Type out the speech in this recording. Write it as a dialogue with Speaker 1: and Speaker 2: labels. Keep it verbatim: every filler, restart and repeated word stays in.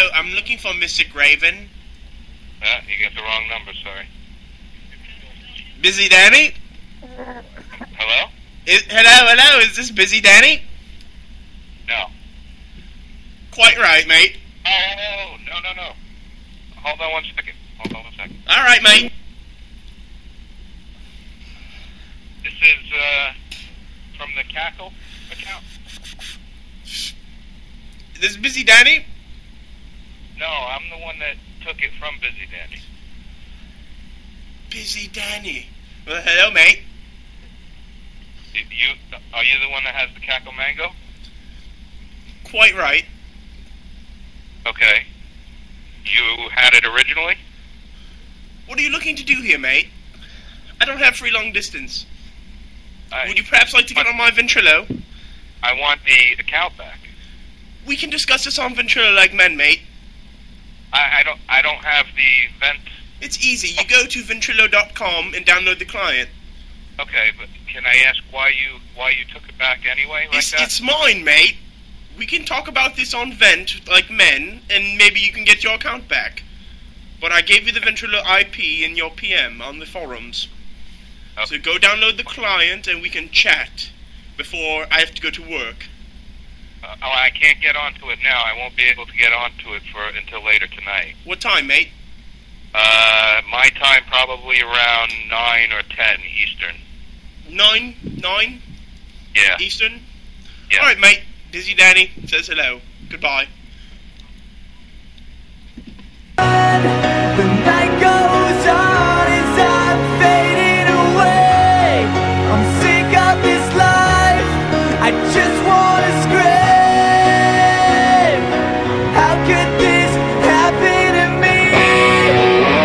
Speaker 1: I'm looking for Mister Graven.
Speaker 2: Uh, you got the wrong number, sorry.
Speaker 1: Busy Danny?
Speaker 2: Hello?
Speaker 1: Is, hello, hello, is this Busy Danny?
Speaker 2: No.
Speaker 1: Quite right, mate.
Speaker 2: Oh, no, no, no. Hold on one second. Hold on one second.
Speaker 1: Alright, mate.
Speaker 2: This is, uh, from the Cackle account?
Speaker 1: This is Busy Danny?
Speaker 2: No, I'm the one that took it from Busy Danny.
Speaker 1: Busy Danny. Well, hello, mate.
Speaker 2: You, you, are you the one that has the Cackle Mango?
Speaker 1: Quite right.
Speaker 2: Okay. You had it originally?
Speaker 1: What are you looking to do here, mate? I don't have free long distance.
Speaker 2: I,
Speaker 1: Would you perhaps like to get on my Ventrilo?
Speaker 2: I want the account back.
Speaker 1: We can discuss this on Ventrilo like men, mate.
Speaker 2: I, I don't. I don't have the vent.
Speaker 1: It's easy. You go to Ventrilo dot com and download the client.
Speaker 2: Okay, but can I ask why you why you took it back anyway? Like
Speaker 1: It's,
Speaker 2: that?
Speaker 1: it's mine, mate. We can talk about this on Vent like men, and maybe you can get your account back. But I gave you the Ventrilo I P in your P M on the forums.
Speaker 2: Okay.
Speaker 1: So go download the client and we can chat before I have to go to work.
Speaker 2: Uh, oh, I can't get onto it now. I won't be able to get onto it for until later tonight.
Speaker 1: What time, mate?
Speaker 2: Uh, my time probably around nine or ten Eastern.
Speaker 1: Nine? Nine?
Speaker 2: Yeah.
Speaker 1: Eastern?
Speaker 2: Yeah.
Speaker 1: Alright, mate. Busy Danny says hello. Goodbye.